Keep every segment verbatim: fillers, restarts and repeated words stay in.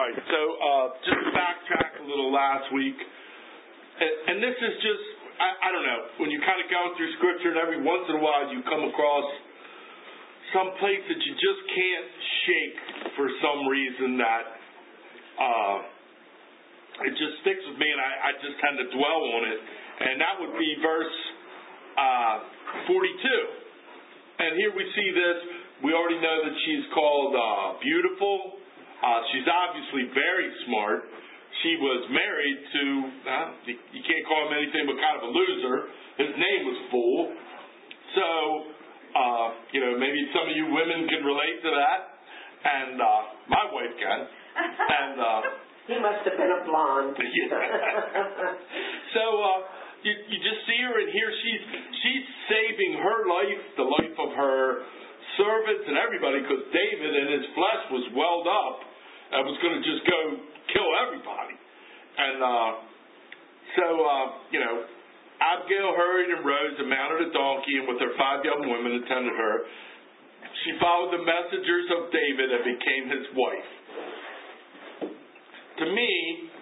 All right, so uh, just to backtrack a little last week, and, and this is just, I, I don't know, when you're kind of going through Scripture and every once in a while you come across some place that you just can't shake for some reason that uh, it just sticks with me, and I, I just tend to dwell on it, and that would be verse uh, forty-two. And here we see this. We already know that she's called uh, beautiful. Uh, she's obviously very smart. She was married to, uh, you, you can't call him anything but kind of a loser. His name was Fool. So, uh, you know, maybe some of you women can relate to that. And uh, my wife can. And uh, he must have been a blonde. Yeah. So, uh, you, you just see her, and here she's, she's saving her life, the life of her servants and everybody, because David in his flesh was welled up. I was going to just go kill everybody. And uh, so, uh, you know, Abigail hurried and rose and mounted a donkey, and with her five young women attended her. She followed the messengers of David and became his wife. To me,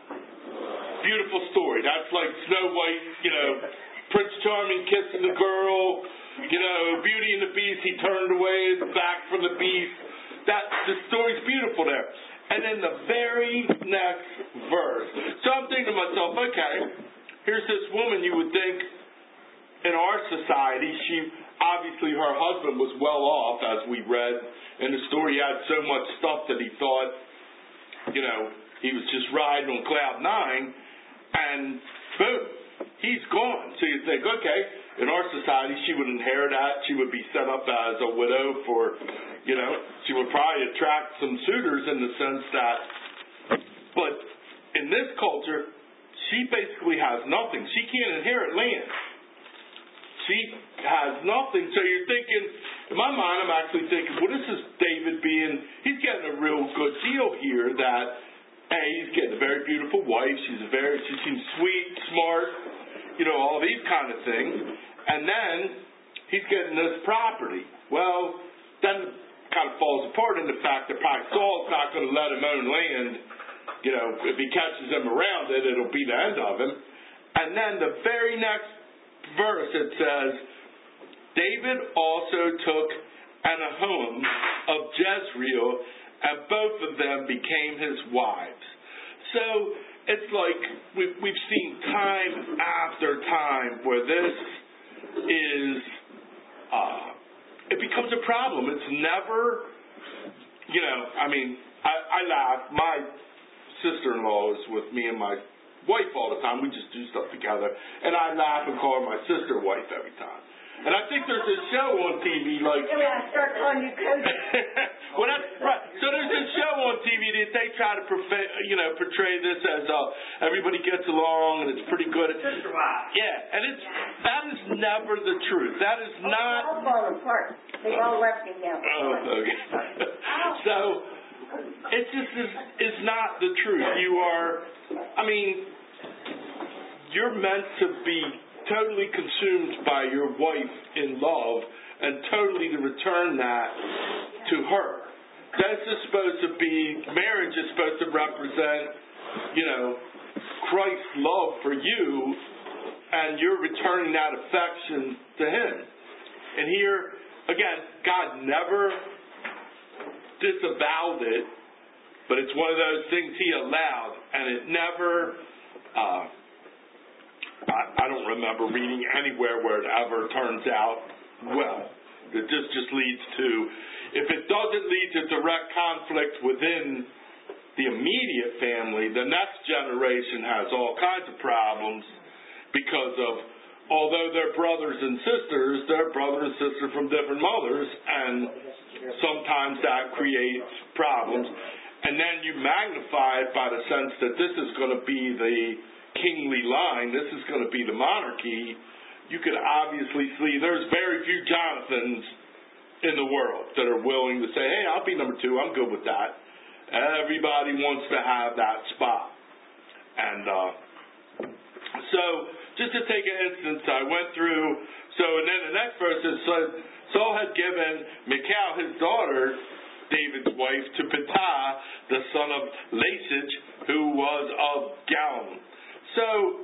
beautiful story. That's like Snow White, you know, Prince Charming kissing the girl, you know, Beauty and the Beast, he turned away back from the beast. That, the story's beautiful there. And then the very next verse. So I'm thinking to myself, okay, here's this woman you would think in our society, she obviously her husband was well off, as we read in the story. He had so much stuff that he thought, you know, he was just riding on cloud nine, and boom, he's gone. So you think, okay, in our society, she would inherit that. She would be set up as a widow for, you know, she would probably attract some suitors in the sense that, but in this culture, she basically has nothing. She can't inherit land. She has nothing. So you're thinking, in my mind, I'm actually thinking, well, this is David being, he's getting a real good deal here that, hey, he's getting a very beautiful wife. She's a very, she seems sweet, smart, you know, all these kind of things. And then he's getting this property. Well, then it kind of falls apart in the fact that probably Saul's not going to let him own land. You know, if he catches him around it, it'll be the end of him. And then the very next verse, it says, David also took Ahinoam of Jezreel, and both of them became his wives. So it's like we've, we've seen time after time where this is, uh, it becomes a problem. It's never, you know, I mean, I, I laugh. My sister-in-law is with me and my wife all the time. We just do stuff together. And I laugh and call her my sister wife every time. And I think there's a show on T V like... Yeah, I start calling you Cody. Well, that's right. So there's a show on T V that they try to portray, you know, portray this as uh, everybody gets along and it's pretty good. Sister wife. Yeah, and it's that is never the truth. That is oh, not... They all fall apart. They all left me now. Oh, okay. So it just is, is not the truth. You are, I mean, you're meant to be totally consumed by your wife in love and totally to return that to her. This is supposed to be, marriage is supposed to represent, you know, Christ's love for you, and you're returning that affection to him. And here, again, God never disavowed it, but it's one of those things he allowed, and it never... Uh, I, I don't remember reading anywhere where it ever turns out well. That this just leads to, if it doesn't lead to direct conflict within the immediate family, the next generation has all kinds of problems because of, although they're brothers and sisters, they're brother and sister from different mothers, and sometimes that creates problems. And then you magnify it by the sense that this is going to be the kingly line, this is going to be the monarchy. You could obviously see there's very few Jonathans in the world that are willing to say, hey, I'll be number two, I'm good with that. Everybody wants to have that spot. And uh, so, just to take an instance, I went through, so and then the next verse it said, Saul had given Michal, his daughter, David's wife, to Pittah, the son of Lachish, who was of Gallim. So,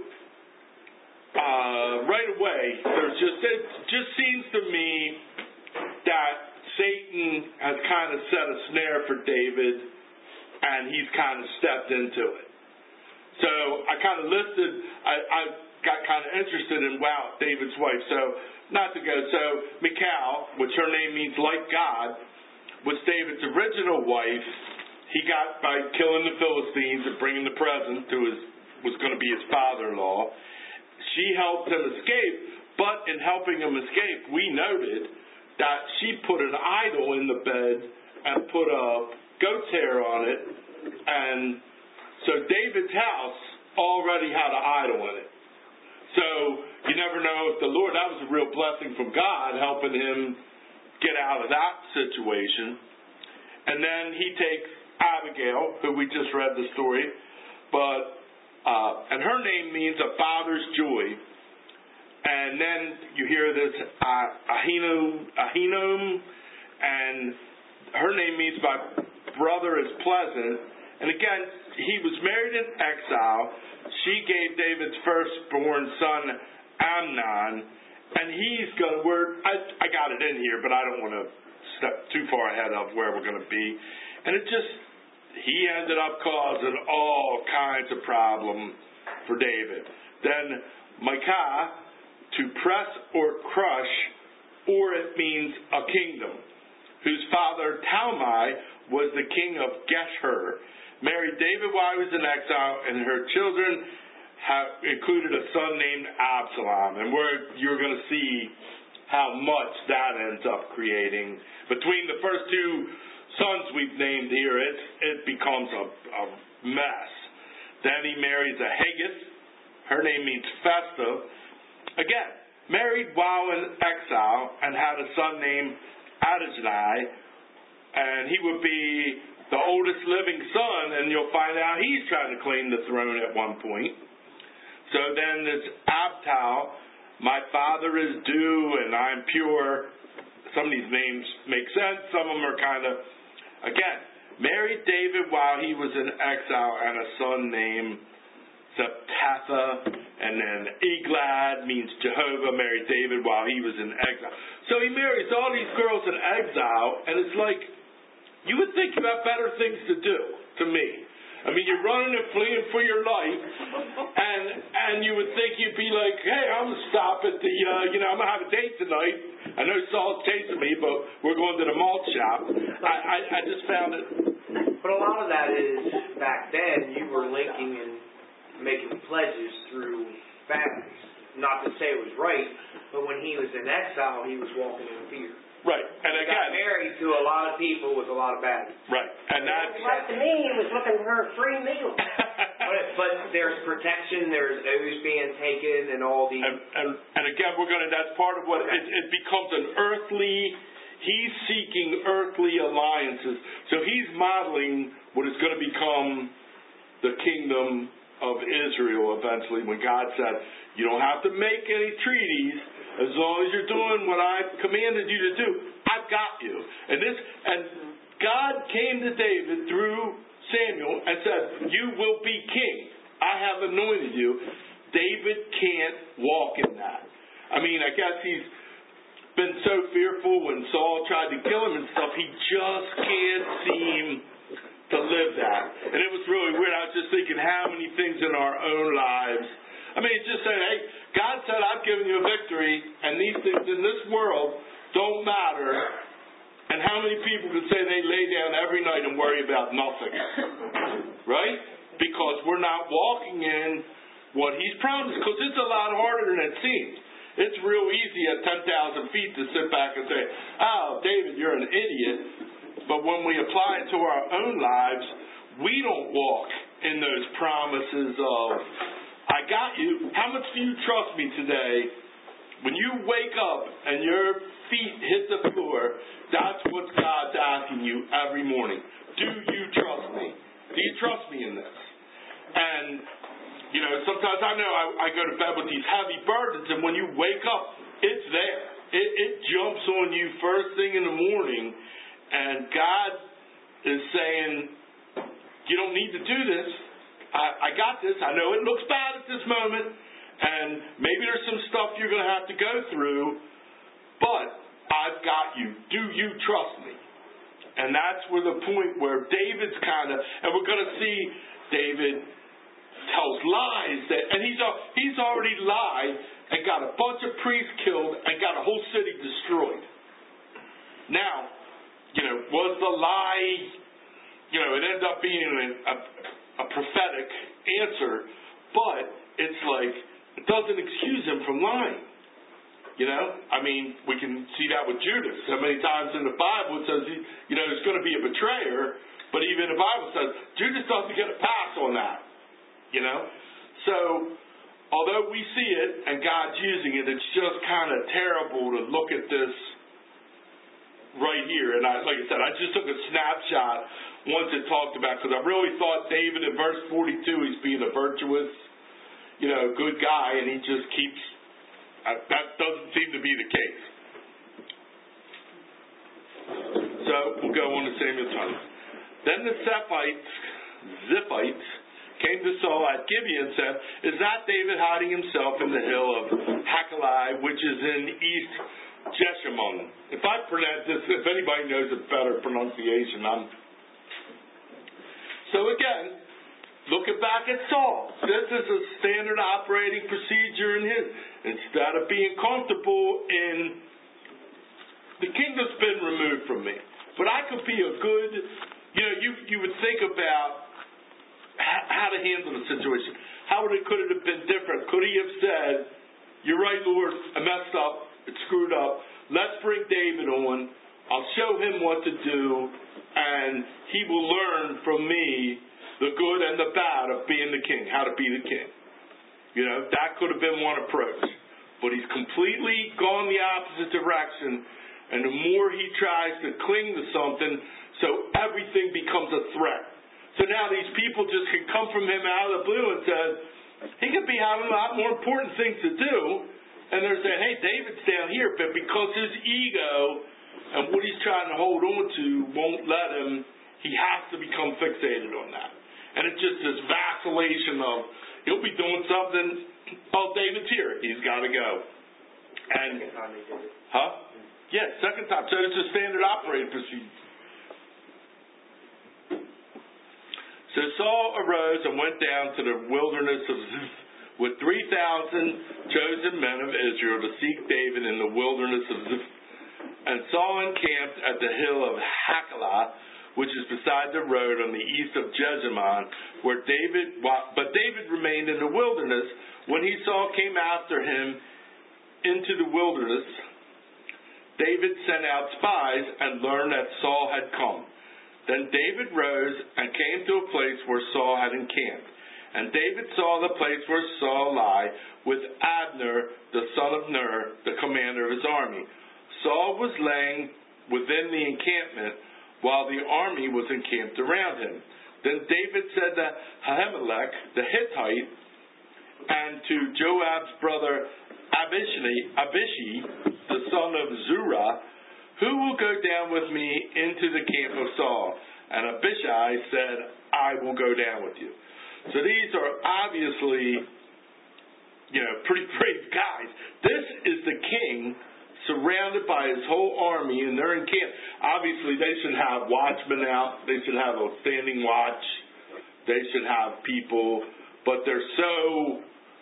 uh, right away, there's just it just seems to me that Satan has kind of set a snare for David, and he's kind of stepped into it. So I kind of listed, I, I got kind of interested in, wow, David's wife. So, not to go, so Michal, which her name means like God, was David's original wife. He got by killing the Philistines and bringing the present to his, was going to be his father-in-law. She helped him escape, but in helping him escape, we noted that she put an idol in the bed and put a goat's hair on it, and so David's house already had an idol in it. So you never know if the Lord, that was a real blessing from God, helping him get out of that situation. And then he takes Abigail, who we just read the story, but uh, and her name means a father's joy. And then you hear this uh, Ahinom, Ahinom, and her name means my brother is pleasant. And again, he was married in exile. She gave David's firstborn son Amnon, and he's going to, we're, I, I got it in here, but I don't want to step too far ahead of where we're going to be. And it just, he ended up causing all kinds of problem for David. Then Micah, to press or crush, or it means a kingdom, whose father Talmai was the king of Geshur, married David while he was in exile, and her children have included a son named Absalom. And we're, you're going to see how much that ends up creating. Between the first two sons we've named here, it's, it becomes a, a mess. Then he marries a Haggith. Her name means festive. Again, married while in exile, and had a son named Adonai, and he would be the oldest living son, and you'll find out he's trying to claim the throne at one point. So then there's Abtal, my father is due and I'm pure. Some of these names make sense. Some of them are kind of, again, married David while he was in exile, and a son named Zeptatha, and then Eglad means Jehovah, married David while he was in exile. So he marries all these girls in exile, and it's like, you would think you have better things to do, to me. I mean, you're running and fleeing for your life, and and you would think you'd be like, hey, I'm going to stop at the, uh, you know, I'm going to have a date tonight. I know Saul's chasing me, but we're going to the malt shop. I, I, I just found it. But a lot of that is, back then, you were linking and making pledges through families. Not to say it was right, but when he was in exile, he was walking in fear. Right, and he again, got married to a lot of people with a lot of baggage. Right, and that's like to me, he was looking for a free meal. but, but there's protection, there's oaths being taken, and all these. And, and, and again, we're going to. That's part of what it, it becomes an earthly. He's seeking earthly alliances, so he's modeling what is going to become the kingdom of Israel eventually. When God said, "You don't have to make any treaties. As long as you're doing what I've commanded you to do, I've got you." And this, and God came to David through Samuel and said, "You will be king. I have anointed you." David can't walk in that. I mean, I guess he's been so fearful when Saul tried to kill him and stuff. He just can't seem to live that. And it was really weird. I was just thinking how many things in our own lives. I mean, it's just saying, hey, God said, I've given you a victory, and these things in this world don't matter. And how many people can say they lay down every night and worry about nothing? Right? Because we're not walking in what He's promised. Because it's a lot harder than it seems. It's real easy at ten thousand feet to sit back and say, oh, David, you're an idiot. But when we apply it to our own lives, we don't walk in those promises of, I got you. How much do you trust me today? When you wake up and your feet hit the floor, that's what God's asking you every morning. Do you trust me? Do you trust me in this? And, you know, sometimes I know I, I go to bed with these heavy burdens, and when you wake up, it's there. It, it jumps on you first thing in the morning, and God is saying, you don't need to do this. I, I got this. I know it looks bad at this moment, and maybe there's some stuff you're going to have to go through, but I've got you. Do you trust me? And that's where the point where David's kind of, and we're going to see David tells lies, that, and he's he's already lied and got a bunch of priests killed and got a whole city destroyed. Now, you know, was the lie, you know, it ended up being a, a, a prophetic answer, but it's like, it doesn't excuse him from lying. You know, I mean, we can see that with Judas. So many times in the Bible it says, he, you know, there's going to be a betrayer, but even the Bible says Judas doesn't get a pass on that. You know, so although we see it and God's using it, it's just kind of terrible to look at this right here. And I, like I said, I just took a snapshot once it talked about, because I really thought David in verse forty-two, he's being a virtuous, you know, good guy, and he just keeps. Uh, that doesn't seem to be the case. So we'll go on to Samuel twenty. Then the Ziphites, Ziphites came to Saul at Gibeah and said, "Is not David hiding himself in the hill of Hachilah, which is in East Jeshimon?" If I pronounce this, if anybody knows a better pronunciation, I'm. So again, looking back at Saul, this is a standard operating procedure in his. Instead of being comfortable in, the kingdom's been removed from me, but I could be a good, you know, you you would think about how to handle the situation. How would it, could it have been different? Could he have said, "You're right, Lord, I messed up, it's screwed up. Let's bring David on. I'll show him what to do, and he will learn from me the good and the bad of being the king, how to be the king." You know, that could have been one approach. But he's completely gone the opposite direction, and the more he tries to cling to something, so everything becomes a threat. So now these people just can come from him out of the blue and say, he could be having a lot more important things to do, and they're saying, hey, David's down here, but because his ego and what he's trying to hold on to won't let him, he has to become fixated on that. And it's just this vacillation of, he'll be doing something, oh, David's here, he's got to go. And, Second time he did it. Huh? Yeah, second time. So it's a standard operating procedure. So Saul arose and went down to the wilderness of Ziph with three thousand chosen men of Israel to seek David in the wilderness of Ziph. And Saul encamped at the hill of Hachilah, which is beside the road on the east of Jeshimon, where David, but David remained in the wilderness. When he Saul came after him into the wilderness, David sent out spies and learned that Saul had come. Then David rose and came to a place where Saul had encamped. And David saw the place where Saul lay with Abner, the son of Ner, the commander of his army. Saul was laying within the encampment, while the army was encamped around him. Then David said to Ahimelech the Hittite and to Joab's brother Abishai, Abishai the son of Zerah, "Who will go down with me into the camp of Saul?" And Abishai said, "I will go down with you." So these are obviously, you know, pretty brave guys. This is the king surrounded by his whole army, and they're in camp. Obviously, they should have watchmen out. They should have a standing watch. They should have people, but they're so,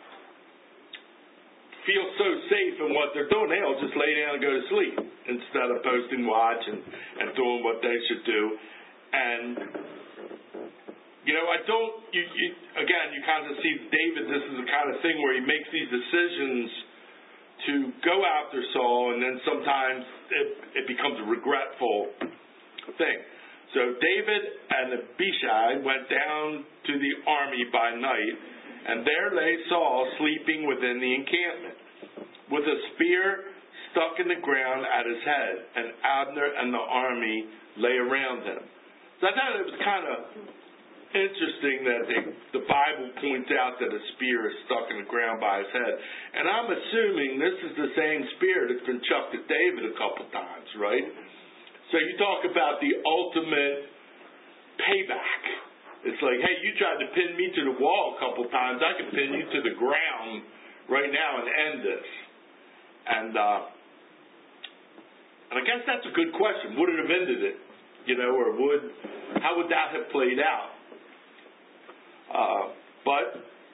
feel so safe in what they're doing, they'll just lay down and go to sleep instead of posting watch and, and doing what they should do. And, you know, I don't, you, you, again, you kind of see David, this is the kind of thing where he makes these decisions to go after Saul, and then sometimes it, it becomes a regretful thing. So David and Abishai went down to the army by night, and there lay Saul sleeping within the encampment, with a spear stuck in the ground at his head, and Abner and the army lay around him. So I thought it was kind of interesting that the, the Bible points out that a spear is stuck in the ground by his head. And I'm assuming this is the same spear that's been chucked at David a couple times, right? So you talk about the ultimate payback. It's like, hey, you tried to pin me to the wall a couple times. I can pin you to the ground right now and end this. And uh, and I guess that's a good question. Would it have ended it? You know, or would how would that have played out? Uh, but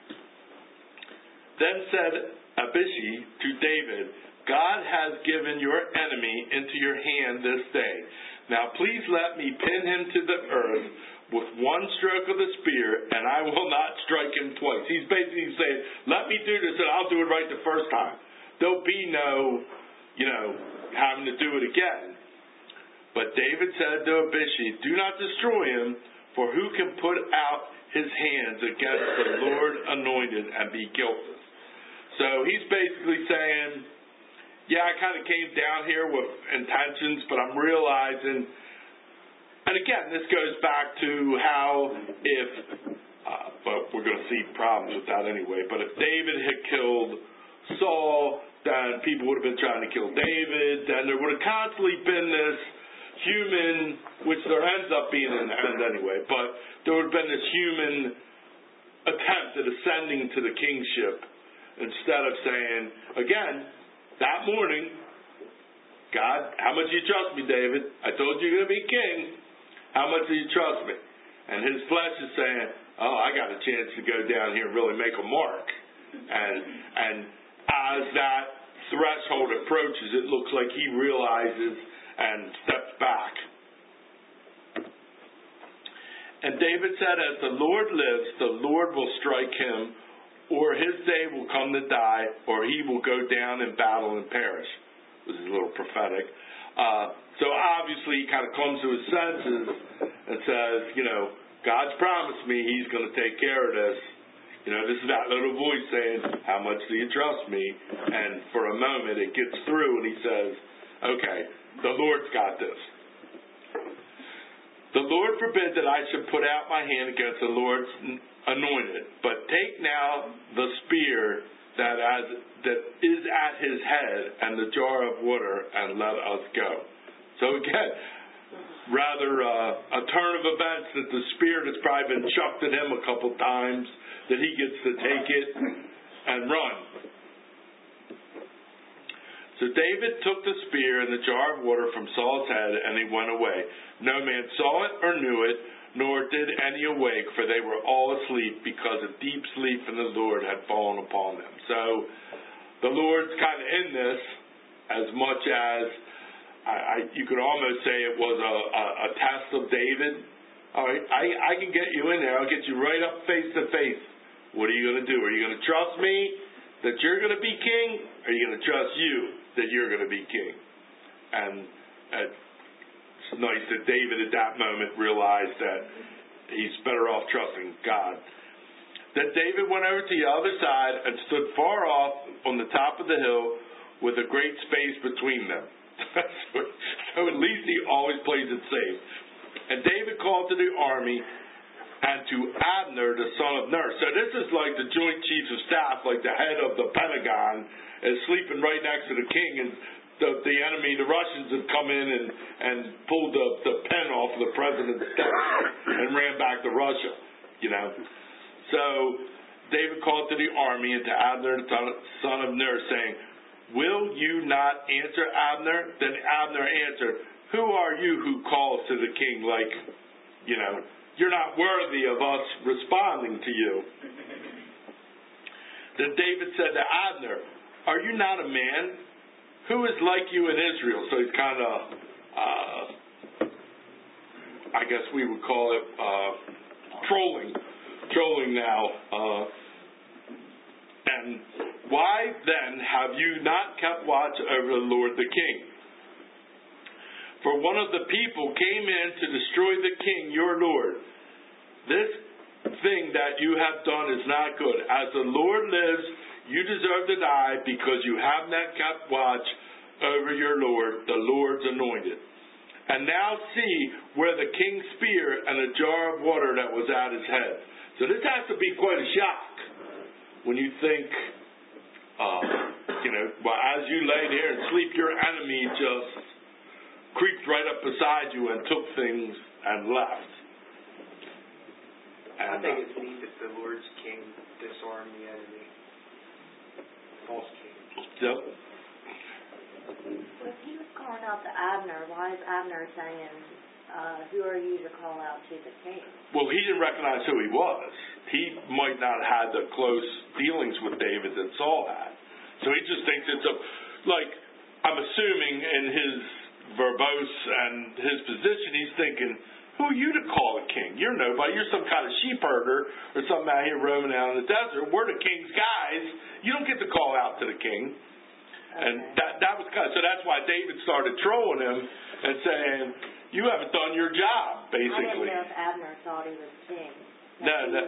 then said Abishai to David, God has given your enemy into your hand this day. Now please let me pin him to the earth with one stroke of the spear, and I will not strike him twice. He's basically saying, let me do this, and I'll do it right the first time. There'll be no, you know, having to do it again. But David said to Abishai, do not destroy him, for who can put out his hands against the Lord anointed and be guiltless? So he's basically saying, yeah, I kind of came down here with intentions, but I'm realizing. And again, this goes back to how if, uh, but we're going to see problems with that anyway, but if David had killed Saul, then people would have been trying to kill David, then there would have constantly been this human, which there ends up being in the end anyway, but there would have been this human attempt at ascending to the kingship instead of saying, again, that morning, God, how much do you trust me, David? I told you you're going to be king. How much do you trust me? And his flesh is saying, oh, I got a chance to go down here and really make a mark. And and as that threshold approaches, it looks like he realizes and steps back. And David said, as the Lord lives, the Lord will strike him, or his day will come to die, or he will go down in battle and perish. This is a little prophetic. Uh, so obviously he kind of comes to his senses and says, you know, God's promised me he's going to take care of this. You know, this is that little voice saying, how much do you trust me? And for a moment it gets through and he says, okay, the Lord's got this. The Lord forbid that I should put out my hand against the Lord's anointed, but take now the spear that as that is at his head and the jar of water, and let us go. So again, rather uh, a turn of events that the spear that's probably been chucked at him a couple times, that he gets to take it and run. So David took the spear and the jar of water from Saul's head, and he went away. No man saw it or knew it, nor did any awake, for they were all asleep, because a deep sleep in the Lord had fallen upon them. So the Lord's kind of in this, as much as I, I, you could almost say it was a, a, a test of David. All right, I, I can get you in there. I'll get you right up face to face. What are you going to do? Are you going to trust me that you're going to be king? Or are you going to trust you that you're going to be king? And uh, it's nice that David at that moment realized that he's better off trusting God. Then David went over to the other side and stood far off on the top of the hill with a great space between them. so, so at least he always plays it safe. And David called to the army and to Abner, the son of Ner. So this is like the Joint Chiefs of Staff, like the head of the Pentagon, is sleeping right next to the king, and the, the enemy, the Russians, have come in and, and pulled the, the pen off of the president's desk and ran back to Russia, you know. So David called to the army and to Abner, the son of Ner, saying, will you not answer, Abner? Then Abner answered, who are you who calls to the king like, you know, you're not worthy of us responding to you? Then David said to Abner, are you not a man? Who is like you in Israel? So he's kind of, uh, I guess we would call it uh, trolling, trolling now. Uh, and why then have you not kept watch over the Lord the king? For one of the people came in to destroy the king, your Lord. This thing that you have done is not good. As the Lord lives, you deserve to die, because you have not kept watch over your Lord, the Lord's anointed. And now see where the king's spear and a jar of water that was at his head. So this has to be quite a shock when you think, uh, you know, well, as you lay there and sleep, your enemy just creeped right up beside you and took things and left. I think it's neat that the Lord's king disarmed the enemy. False king. Yep. Well, if he was calling out to Abner, why is Abner saying, uh, who are you to call out to the king? Well, he didn't recognize who he was. He might not have had the close dealings with David that Saul had. So he just thinks it's a, like, I'm assuming in his verbose and his position, he's thinking, who are you to call a king? You're nobody. You're some kind of sheep herder or something out here roaming out in the desert. We're the king's guys. You don't get to call out to the king. Okay. And that that was kind of, so that's why David started trolling him and saying, you haven't done your job, basically. I didn't know if Abner thought he was king. No, no.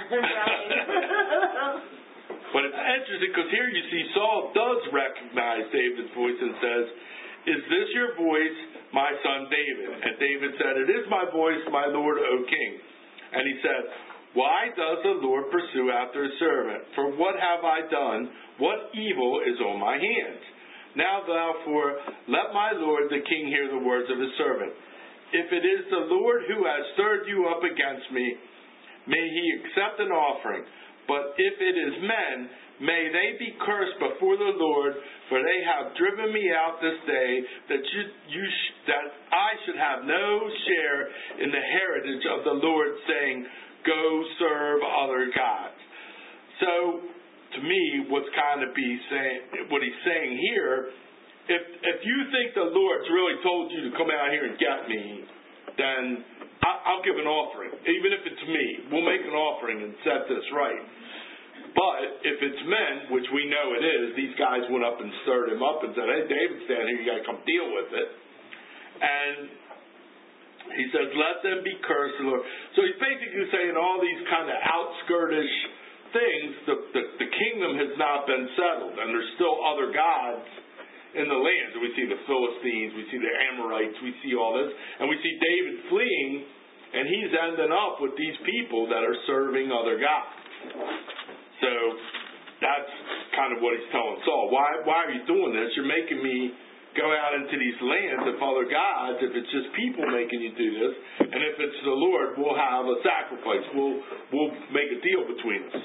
But it's interesting because here you see Saul does recognize David's voice and says, is this your voice, my son David? And David said, it is my voice, my Lord, O king. And he said, why does the Lord pursue after his servant? For what have I done? What evil is on my hands? Now therefore, let my Lord the king hear the words of his servant. If it is the Lord who has stirred you up against me, may he accept an offering. But if it is men, may they be cursed before the Lord, for they have driven me out this day, that you, you sh- that I should have no share in the heritage of the Lord, saying, go serve other gods. So, to me, what's kind of be saying, what he's saying here, if if you think the Lord's really told you to come out here and get me, then I, I'll give an offering, even if it's me. We'll make an offering and set this right. But if it's men, which we know it is, these guys went up and stirred him up and said, hey, David's standing here, you got to come deal with it. And he says, let them be cursed, Lord. So he's basically saying all these kind of outskirtish things, the, the, the kingdom has not been settled, and there's still other gods in the land. We see the Philistines, we see the Amorites, we see all this, and we see David fleeing, and he's ending up with these people that are serving other gods. So that's kind of what he's telling Saul. Why, why are you doing this? You're making me go out into these lands of other gods. If it's just people making you do this, and if it's the Lord, we'll have a sacrifice. We'll we'll make a deal between us.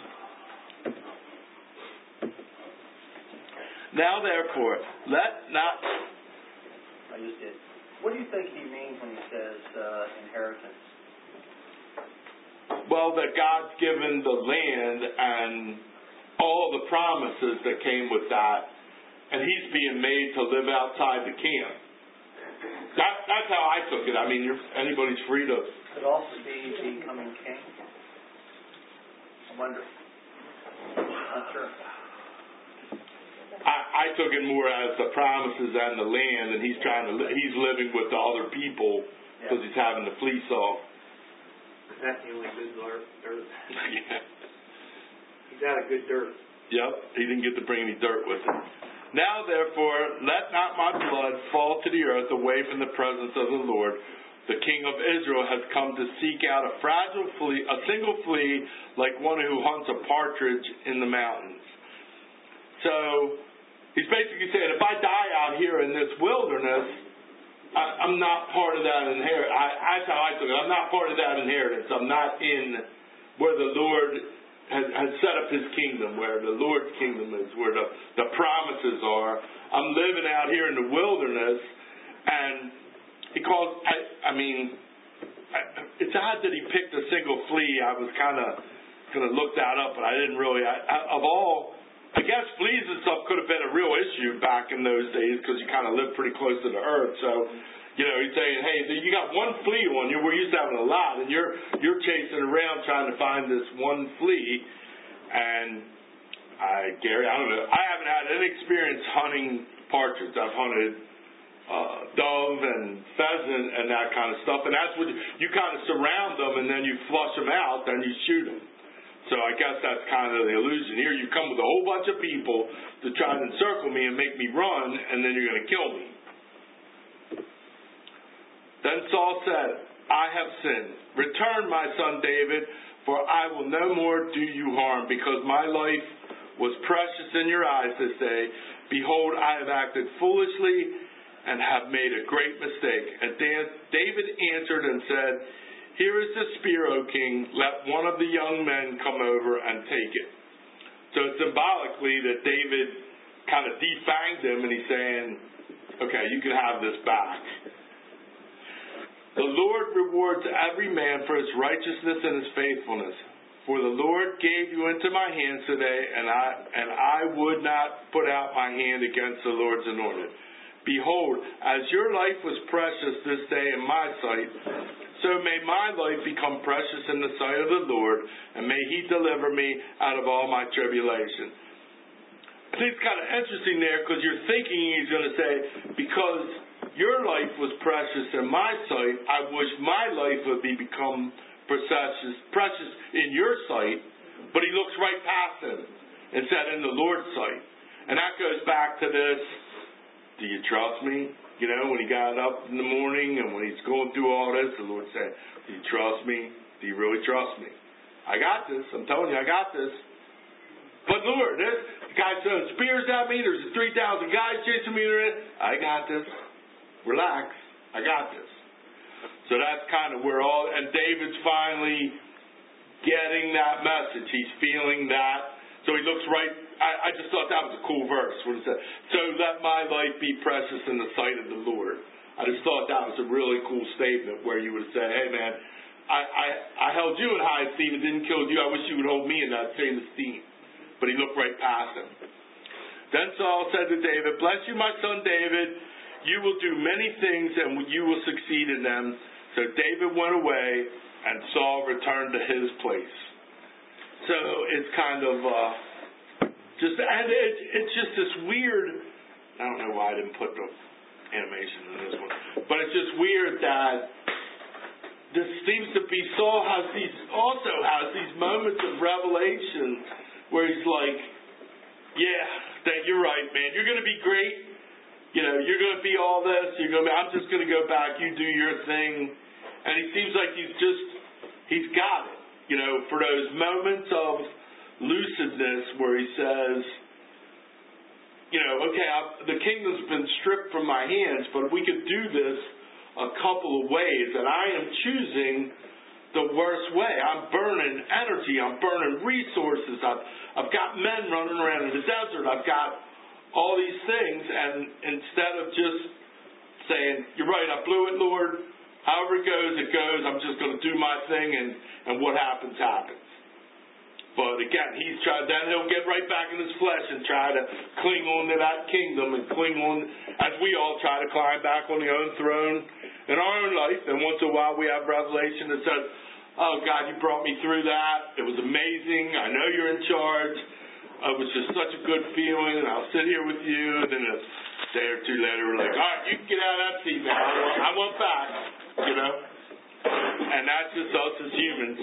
Now therefore, let not. I just did. What do you think he means when he says uh, inheritance? Well, that God's given the land and all the promises that came with that, and he's being made to live outside the camp. That, that's how I took it. I mean, you're, anybody's free to. Could also be becoming king. I wonder. Not sure. I, I took it more as the promises and the land, and he's trying to. He's living with the other people because yeah. he's having to flee Saul. That's the only good dirt. Yeah. He's out of good dirt. Yep, he didn't get to bring any dirt with him. Now, therefore, let not my blood fall to the earth away from the presence of the Lord. The king of Israel has come to seek out a fragile flea, a single flea, like one who hunts a partridge in the mountains. So, he's basically saying, if I die out here in this wilderness, I, I'm not part of that inheritance. That's how I took it. I'm not part of that inheritance. I'm not in where the Lord has, has set up his kingdom, where the Lord's kingdom is, where the, the promises are. I'm living out here in the wilderness, and he calls, I, I mean, it's odd that he picked a single flea. I was kind of going to look that up, but I didn't really. I, I, of all, I guess fleas and stuff could have been a real issue back in those days because you kind of lived pretty close to the earth. So, you know, he's saying, hey, you got one flea on you. We're used to having a lot, and you're you're chasing around trying to find this one flea. And I, Gary, I don't know. I haven't had any experience hunting partridge. I've hunted uh, dove and pheasant and that kind of stuff. And that's what you, you kind of surround them, and then you flush them out, then you shoot them. So I guess that's kind of the illusion here. You come with a whole bunch of people to try to encircle me and make me run, and then you're going to kill me. Then Saul said, I have sinned. Return, my son David, for I will no more do you harm, because my life was precious in your eyes this day. Behold, I have acted foolishly and have made a great mistake. And Dan, David answered and said, Here is the spear, O king. Let one of the young men come over and take it. So symbolically that David kind of defanged him, and he's saying, okay, you can have this back. The Lord rewards every man for his righteousness and his faithfulness. For the Lord gave you into my hands today, and I and I would not put out my hand against the Lord's anointed. Behold, as your life was precious this day in my sight, so may my life become precious in the sight of the Lord, and may he deliver me out of all my tribulation. I think it's kind of interesting there, because you're thinking he's going to say, because your life was precious in my sight, I wish my life would be become precious, precious in your sight, but he looks right past him and said, in the Lord's sight. And that goes back to this, do you trust me? You know, when he got up in the morning and when he's going through all this, the Lord said, do you trust me? Do you really trust me? I got this. I'm telling you, I got this. But Lord, this guy's throwing spears at me. There's three thousand guys chasing me. I got this. Relax. I got this. So that's kind of where all, and David's finally getting that message. He's feeling that. So he looks right, I, I just thought that was a cool verse. What it said. So let my life be precious in the sight of the Lord. I just thought that was a really cool statement where you would say, hey man, I, I, I held you in high esteem and didn't kill you. I wish you would hold me in that same esteem. But he looked right past him. Then Saul said to David, bless you, my son David. You will do many things and you will succeed in them. So David went away and Saul returned to his place. So it's kind of uh, just, and it, it's just this weird, I don't know why I didn't put the animation in this one, but it's just weird that this seems to be, Saul has these, also has these moments of revelation where he's like, yeah, that you're right, man, you're going to be great, you know, you're going to be all this, you're going to be, I'm just going to go back, you do your thing, and he seems like he's just, he's got it. You know, for those moments of lucidness where he says, you know, okay, I've, the kingdom's been stripped from my hands, but we could do this a couple of ways, and I am choosing the worst way. I'm burning energy. I'm burning resources. I've, I've got men running around in the desert. I've got all these things, and instead of just saying, you're right, I blew it, Lord, however it goes, it goes. I'm just going to do my thing, and, and what happens, happens. But again, he's tried. Then he'll get right back in his flesh and try to cling on to that kingdom and cling on, as we all try to climb back on the own throne in our own life. And once in a while, we have revelation that says, "Oh God, you brought me through that. It was amazing. I know you're in charge. It was just such a good feeling. And I'll sit here with you." And then a day or two later, we're like, "All right, you can get out of that seat now. I want, I want back." You know? And that's just us as humans.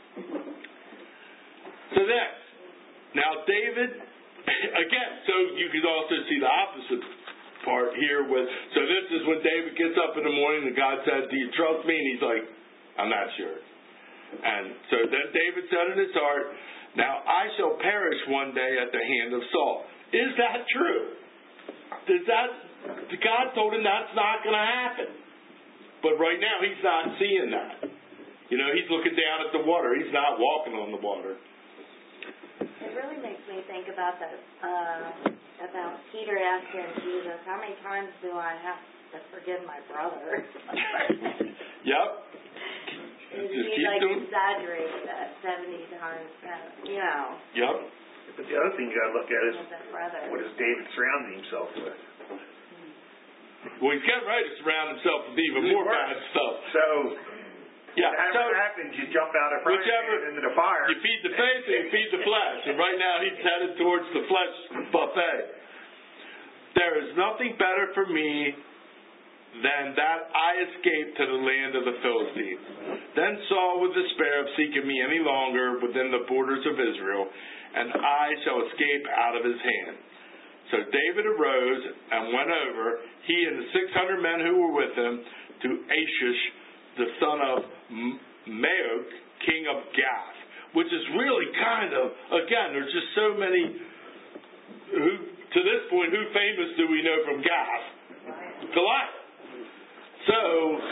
So then, now David, again, so you could also see the opposite part here with, so this is when David gets up in the morning and God says, "Do you trust me?" And he's like, "I'm not sure." And so then David said in his heart, "Now I shall perish one day at the hand of Saul." Is that true? Does that, God told him that's not going to happen. But right now, he's not seeing that. You know, he's looking down at the water. He's not walking on the water. It really makes me think about that, uh, about Peter asking Jesus, how many times do I have to forgive my brother? Yep. Is Just he keep like doing- exaggerated that seventy times, seven, you know, Yep. But the other thing you got to look at is with that brother? what is David surrounding himself with? Well, he's getting ready to surround himself with even more bad stuff. So, Yeah. whatever So happens, you jump out of frying whichever- pan into the fire. you feed the faith and you feed the flesh. And right now, he's headed towards the flesh buffet. There is nothing better for me than that I escape to the land of the Philistines. Then Saul will despair of seeking me any longer within the borders of Israel, and I shall escape out of his hand. So David arose and went over, he and the six hundred men who were with him, to Achish, the son of Maok, king of Gath, which is really kind of, again, there's just so many, who, to this point, who famous do we know from Gath? Goliath. So,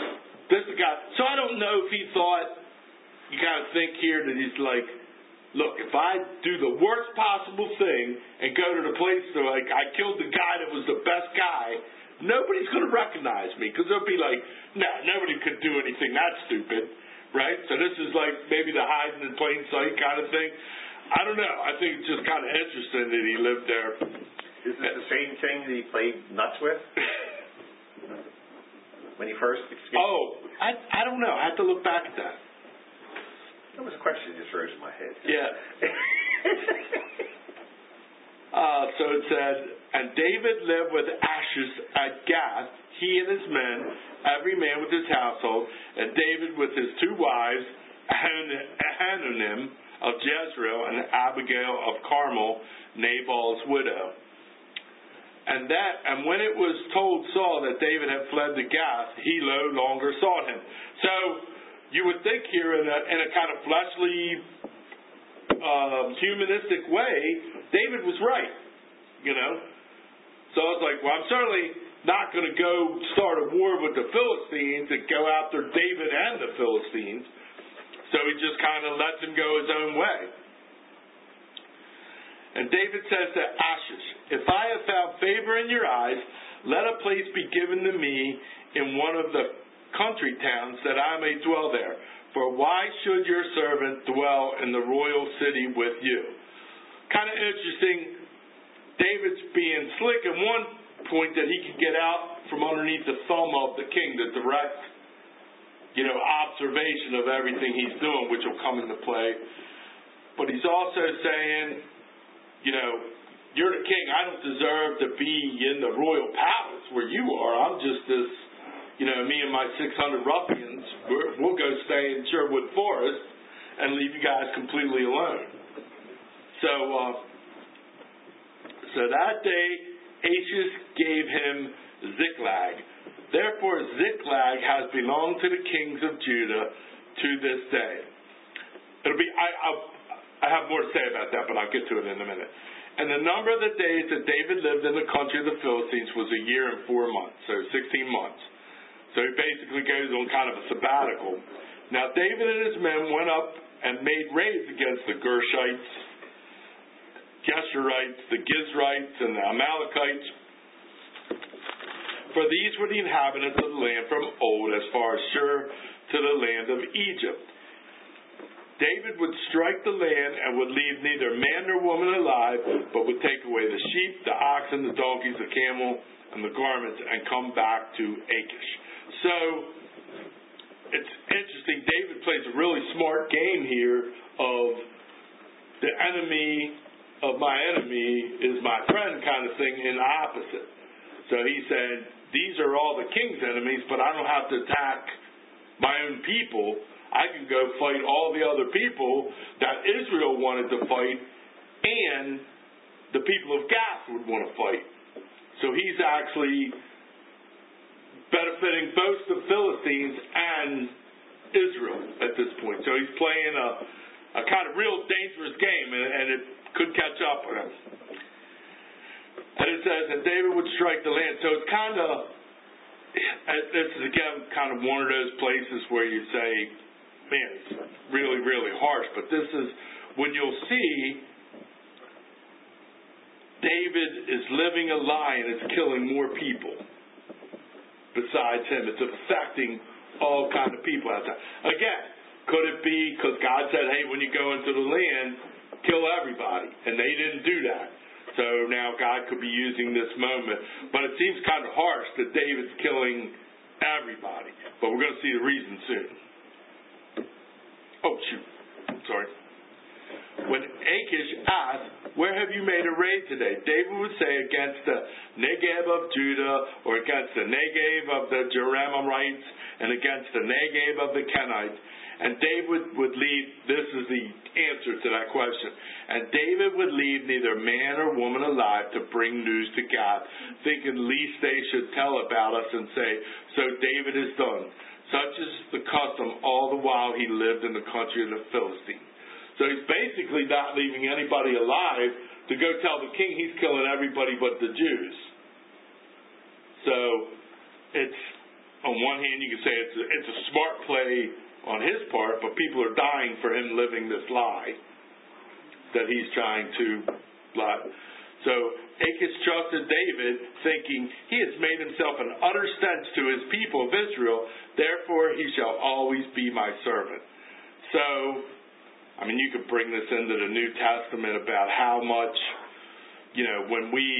this is the guy. So I don't know if he thought, you kind of think here that he's like, look, if I do the worst possible thing and go to the place that like I killed the guy that was the best guy, nobody's going to recognize me because they'll be like, nah, nobody could do anything that stupid, right? So this is like maybe the hiding in plain sight kind of thing. I don't know. I think it's just kind of interesting that he lived there. Is this the same king that he played nuts with? When he first escaped? Oh, I I don't know. I have to look back at that. That was a question that just rose in my head. Yeah. uh, so it said, and David lived with Achish at Gath, he and his men, every man with his household, and David with his two wives, Hanonim of Jezreel and Abigail of Carmel, Nabal's widow. And that, and when it was told Saul that David had fled to Gath, he no longer sought him. So you would think here in a, in a kind of fleshly, um, humanistic way, David was right, you know. So I was like, well, I'm certainly not going to go start a war with the Philistines and go after David and the Philistines. So he just kind of lets him go his own way. And David says to Achish, if I have found favor in your eyes, let a place be given to me in one of the country towns that I may dwell there. For why should your servant dwell in the royal city with you? Kind of interesting. David's being slick at one point that he can get out from underneath the thumb of the king, the direct, you know, observation of everything he's doing, which will come into play. But he's also saying, you know, you're the king. I don't deserve to be in the royal palace where you are. I'm just this, you know, me and my six hundred ruffians, we're, we'll go stay in Sherwood Forest and leave you guys completely alone. So, uh, so that day, Achish gave him Ziklag. Therefore, Ziklag has belonged to the kings of Judah to this day. It'll be, I, I'll, I have more to say about that, but I'll get to it in a minute. And the number of the days that David lived in the country of the Philistines was a year and four months, so sixteen months. So he basically goes on kind of a sabbatical. Now David and his men went up and made raids against the Gershites, Geshurites, the Gizrites, and the Amalekites. For these were the inhabitants of the land from old, as far as Shur to the land of Egypt. David would strike the land and would leave neither man nor woman alive, but would take away the sheep, the oxen, the donkeys, the camel, and the garments, and come back to Achish. So, it's interesting. David plays a really smart game here of the enemy of my enemy is my friend kind of thing in the opposite. So he said, these are all the king's enemies, but I don't have to attack my own people. I can go fight all the other people that Israel wanted to fight and the people of Gath would want to fight. So he's actually benefiting both the Philistines and Israel at this point. So he's playing a, a kind of real dangerous game, and, and it could catch up with him. And it says, and David would strike the land. So it's kind of, this is again kind of one of those places where you say, man, it's really, really harsh. But this is when you'll see David is living a lie and it's killing more people besides him. It's affecting all kinds of people out there. Again, could it be because God said, hey, when you go into the land, kill everybody. And they didn't do that. So now God could be using this moment. But it seems kind of harsh that David's killing everybody. But we're going to see the reason soon. Oh, shoot. I'm sorry. When Achish asked, where have you made a raid today? David would say, against the Negev of Judah, or against the Negev of the Jerahmeelites, and against the Negev of the Kenites. And David would leave, this is the answer to that question, and David would leave neither man or woman alive to bring news to God, thinking least they should tell about us and say, so David is done. Such is the custom all the while he lived in the country of the Philistines. So he's basically not leaving anybody alive to go tell the king he's killing everybody but the Jews. So it's on one hand, you can say it's a, it's a smart play on his part, but people are dying for him living this lie that he's trying to lie. So Achish trusted David, thinking, he has made himself an utter stench to his people of Israel, therefore he shall always be my servant. So, I mean, you could bring this into the New Testament about how much, you know, when we,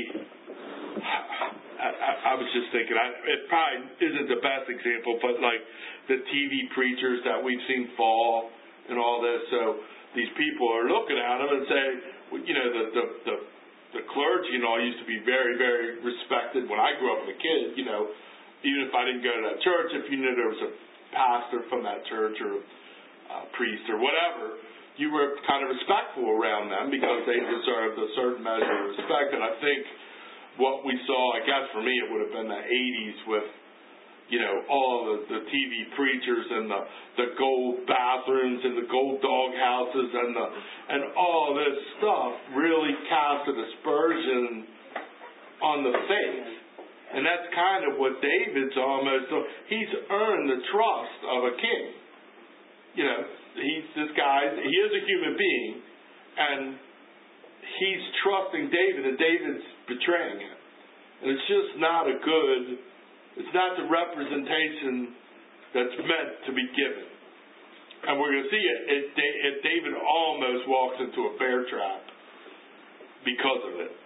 I, I, I was just thinking, I, it probably isn't the best example, but like the T V preachers that we've seen fall and all this, so these people are looking at them and saying, you know, the, the, the The clergy and all used to be very, very respected. When I grew up as a kid, you know, even if I didn't go to that church, if you knew there was a pastor from that church or a priest or whatever, you were kind of respectful around them because they deserved a certain measure of respect. And I think what we saw, I guess for me, it would have been the eighties with, you know, all the, the T V preachers and the, the gold bathrooms and the gold dog houses and the and all this stuff really cast an aspersion on the faith. And that's kind of what David's almost, he's earned the trust of a king. You know, he's this guy, he is a human being, and he's trusting David, and David's betraying him. And it's just not a good, it's not the representation that's meant to be given. And we're going to see it. it, it David almost walks into a bear trap because of it.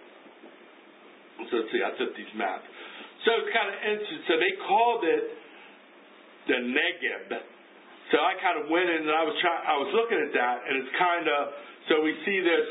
So let's see, I took these maps. So it's kind of interesting. So they called it the Negeb. So I kind of went in and I was trying, I was looking at that, and it's kind of, so we see this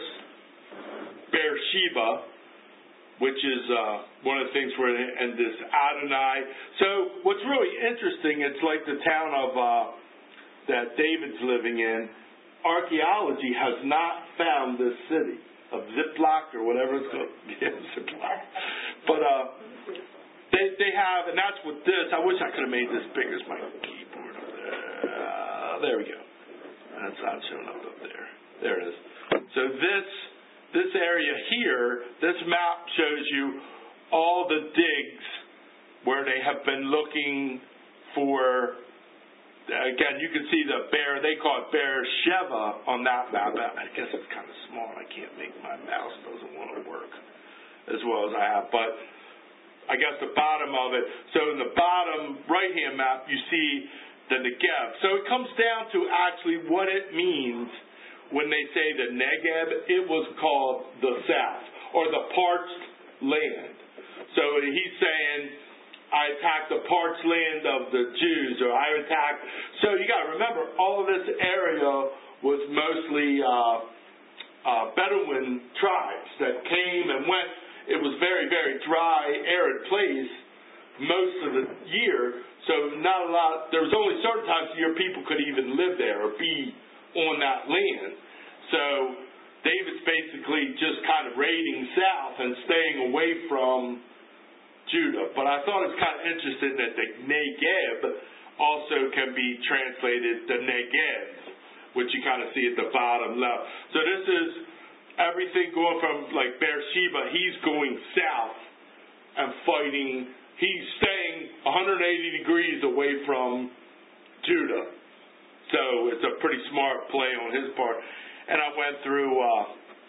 Beersheba, which is uh, one of the things where, and this Adonai. So what's really interesting, it's like the town of uh, that David's living in. Archaeology has not found this city of Ziklag or whatever it's called. Yeah, Ziklag. But uh, they they have, and that's what this. I wish I could have made this bigger as my keyboard up there. Uh, there we go. That's not showing up up there. There it is. So this. This area here, this map shows you all the digs where they have been looking for, again, you can see the bear, they call it Beersheba on that map. I guess it's kind of small. I can't make, my mouse doesn't want to work as well as I have. But I guess the bottom of it, so in the bottom right-hand map, you see the Negev. So it comes down to actually what it means. When they say the Negeb, it was called the South, or the parched land. So he's saying, I attacked the parched land of the Jews, or I attacked... So you got to remember, all of this area was mostly uh, uh, Bedouin tribes that came and went. It was very, very dry, arid place most of the year. So not a lot... There was only certain times of the year people could even live there or be on that land. So David's basically just kind of raiding south and staying away from Judah. But I thought it's kind of interesting that the Negeb also can be translated the Negev, which you kind of see at the bottom left. So this is everything going from like Beersheba, he's going south and fighting. He's staying one hundred eighty degrees away from Judah. So it's a pretty smart play on his part. And I went through, uh,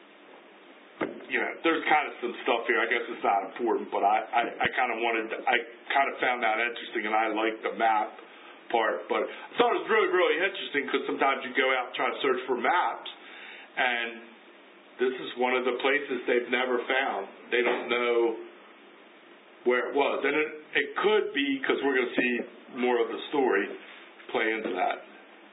you know, there's kind of some stuff here. I guess it's not important, but I, I, I kind of wanted, to, I kind of found that interesting, and I liked the map part. But I thought it was really, really interesting because sometimes you go out and try to search for maps, and this is one of the places they've never found. They don't know where it was. And it, it could be, because we're going to see more of the story play into that.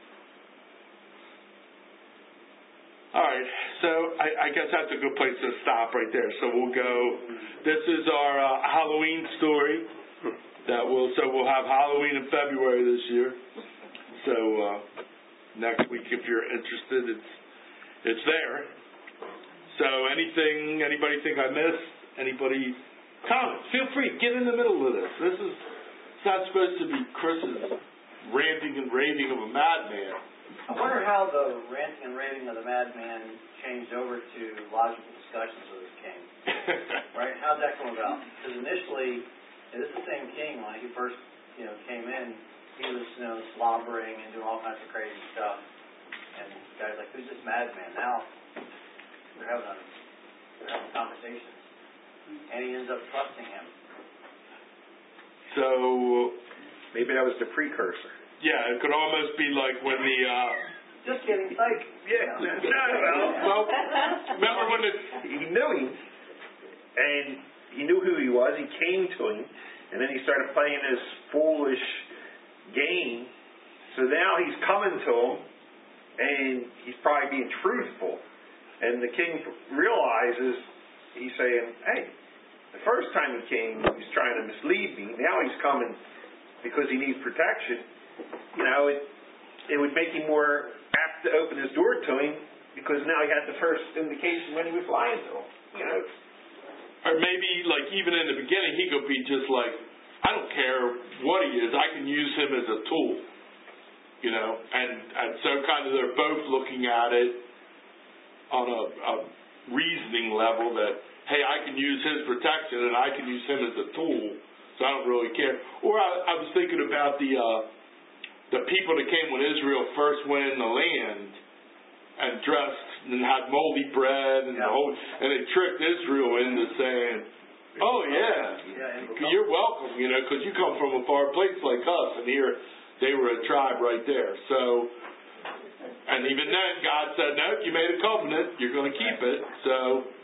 All right, so I, I guess that's a good place to stop right there. So we'll go, this is our uh, Halloween story. That will, so we'll have Halloween in February this year. So uh, next week, if you're interested, it's it's there. So anything, anybody think I missed? Anybody comment? Feel free, get in the middle of this. This is, it's not supposed to be Chris's ranting and raving of a madman. I wonder how the ranting and raving of the madman changed over to logical discussions with his king. Right? How'd that come about? Because initially, it is the same king when he first, you you know, came in, he was, you know, slobbering and doing all kinds of crazy stuff. And the guy's like, who's this madman? Now they're having a, they're having conversations. And he ends up trusting him. So, Maybe that was the precursor. yeah, it could almost be like when the, uh, Just kidding, psych. Yeah. No, well, well, remember when the, he knew him, and he knew who he was. He came to him, and then he started playing this foolish game. So now he's coming to him, and he's probably being truthful. And the king realizes, he's saying, hey, the first time he came, he was trying to mislead me. Now he's coming because he needs protection. You know, it, it would make him more apt to open his door to him, because now he had the first indication when he was lying to him. You know, or maybe like even in the beginning, he could be just like, I don't care what he is, I can use him as a tool. You know, and, and so kind of they're both looking at it on a, a reasoning level that, hey, I can use his protection and I can use him as a tool, so I don't really care. Or I, I was thinking about the uh, the people that came when Israel first went in the land and dressed and had moldy bread and Yeah. the whole, and they tricked Israel into saying, oh yeah, Yeah, you're welcome, you know, because you come from a far place like us, and here they were a tribe right there. So, and even then, God said, no, you made a covenant, you're going to keep it. So,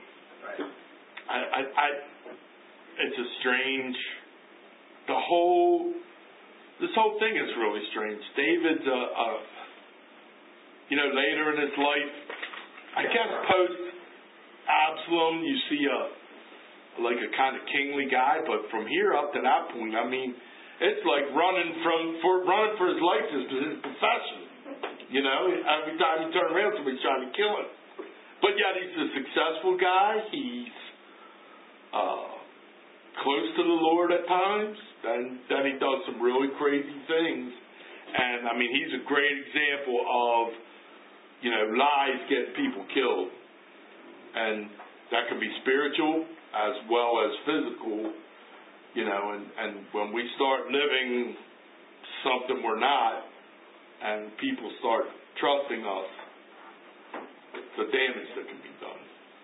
I, I, I, it's a strange, the whole, this whole thing is really strange. David's, a, a, you know, later in his life, I guess post Absalom, you see a, like a kind of kingly guy, but from here up to that point, I mean, it's like running from for running for his life is his profession. You know, every time you turn around, somebody's trying to kill him. But yet he's a successful guy. He's uh, close to the Lord at times. Then then he does some really crazy things. And I mean, he's a great example of, you know, lies getting people killed. And that can be spiritual as well as physical. You know, and, and when we start living something we're not, and people start trusting us, the damage that can be done.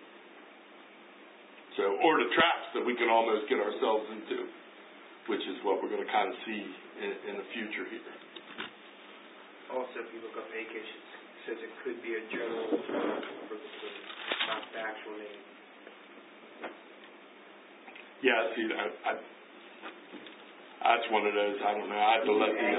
So, or the traps that we can almost get ourselves into, which is what we're going to kind of see in, in the future here. Also, if you look up Achish, it says it could be a general for the king, not the actual name. Yeah, see, I, I, that's one of those, I don't know, I have to let the,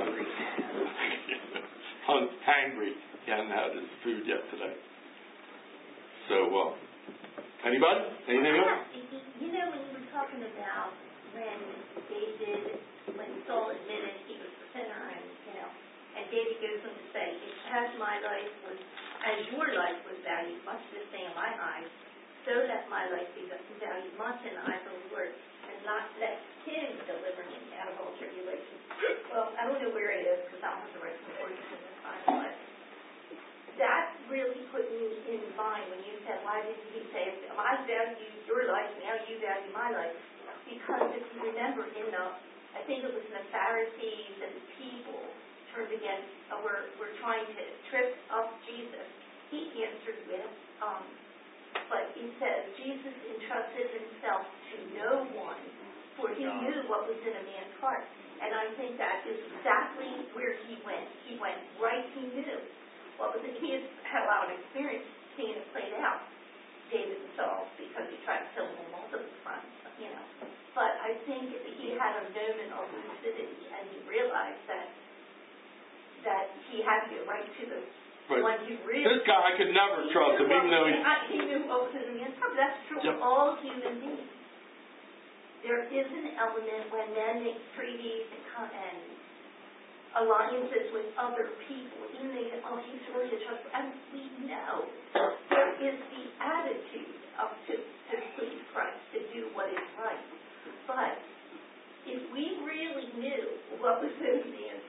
uh, I'm hangry. He hasn't had his food yet today. So, uh, anybody? Anything else? You know, when you were talking about when David, when Saul admitted he was the sinner, and, you know, and David goes on to say, as my life was, as your life was valued much the same in my eyes, so that my life be valued much in the eyes of the Lord, and not let him deliver me out of all tribulation. Well, I don't know where it is, because I don't have the right concordance in this time, but that really put me in mind when you said, why did he say, I value your life, now you value my life? Because if you remember in the, I think it was the Pharisees and the people turned against, uh, were, were trying to trip up Jesus. He answered with, um, but he says, Jesus entrusted himself to no one, for he knew what was in a man's heart. And I think that is exactly where he went. He went right, he knew what was in, he had allowed an experience seeing it played out, David and Saul, because he tried to kill him on multiple fronts, you know. But I think he had a moment of lucidity, and he realized that that he had to get right to the But one he really... this guy, I could never trust him, even though he... He knew what was in the man's heart. That's true Yep. for all human beings. There is an element when men make treaties and, con- and alliances with other people, even they say, oh, he's really a trustworthy. And we know there is the attitude of to, to please Christ, to do what is right. But if we really knew what was in the man's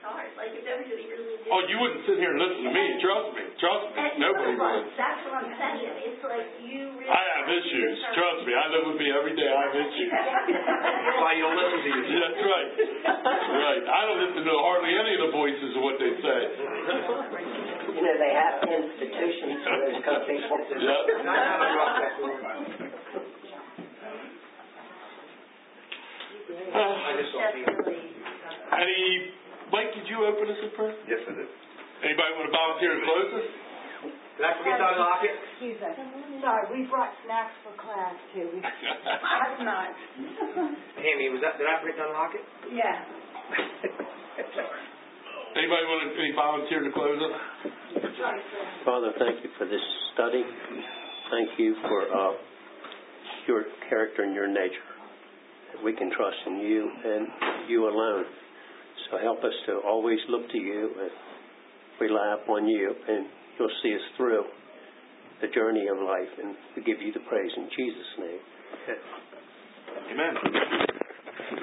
hard, like if everybody really did. Oh, you wouldn't sit here and listen to me. Trust me. Trust me. And Nobody you know what? would. That's what I'm saying, it's like you really. I have issues. Trust me. I live with me every day. I have issues. That's why you don't listen to yourself. That's right. Right. I don't listen to hardly any of the voices of what they say. You know, they have institutions for those kind of people. Yep. I just don't feel. Any, Mike, did you open us in prayer? Yes, I did. Anybody want to volunteer to close us? Did I forget to unlock it? Excuse us. Sorry, we brought snacks for class too. We- That's not. Tammy, was that, did I forget to unlock it? Yeah. Anybody want to, any volunteer to close us? Father, thank you for this study. Thank you for uh, your character and your nature. That we can trust in you and you alone. So help us to always look to you and rely upon you, and you'll see us through the journey of life. And we give you the praise in Jesus' name. Amen.